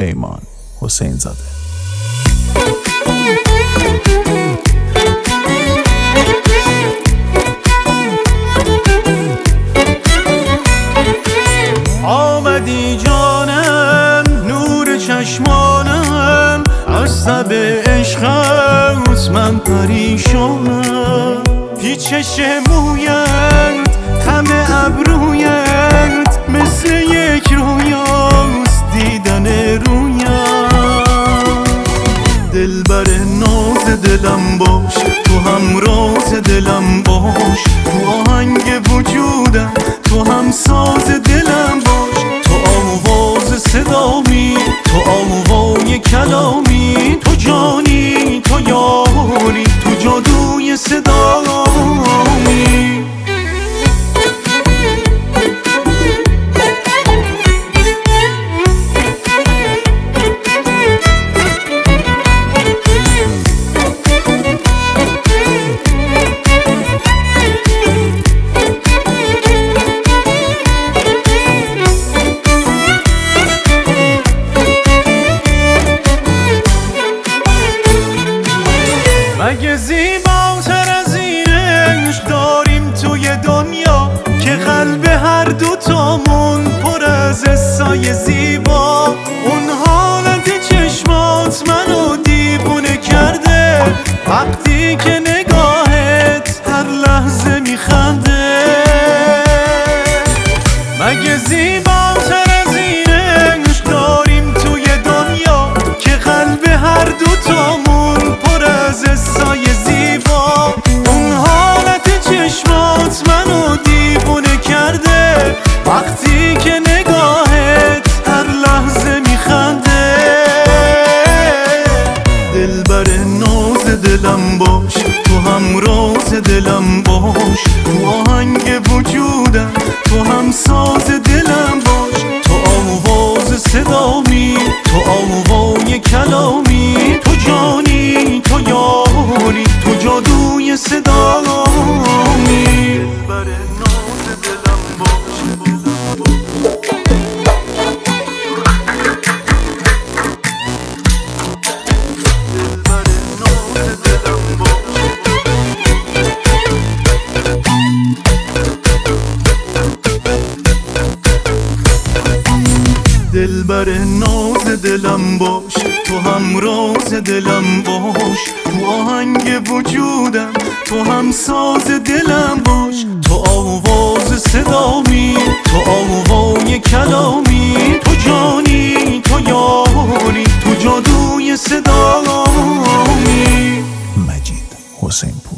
پیمان حسین زاده. آمدی جانم نور چشمانم، از تب عشقت من پریشانم. پیچش مویت خم ابرویت مثل یک رویاست دیدن رویت. دلبر ناز دلم باش، تو هم راز دلم باش، تو آهنگ وجودم، تو هم ساز دلم باش. تو آواز صدامی، تو آوای کلامی، تو جانی، تو یاری، تو جادوی صدامی. مگه زیباتر از این عشق داریم توی دنیا، که قلب هر دوتامون پر از حسای زیبا. اون حالت چشمات منو دیوونه کرده، وقتی که نگاهت هر لحظه میخنده. مگه زیباتر از این عشق داریم توی دنیا، که قلب هر دوتامون پر از حسای زیبا. اون حالت چشمات منو دیوونه کرده، وقتی که نگاهت هر لحظه میخنده. دلبر ناز دلم باش، تو هم راز دلم باش، تو آهنگ وجودم، تو هم ساز دلم باش. تو آواز صدامی، تو آوای کلامی، تو جانی، تو یاری، تو جادوی صدامی. دلبر ناز دلم باش. دلبر ناز دلم باش، تو هم راز دلم باش، تو آهنگ وجودم، تو هم ساز دلم باش. تو آواز صدامی، تو آوای کلامی، تو جانی، تو یاری، تو جادوی صدامی. مجید حسین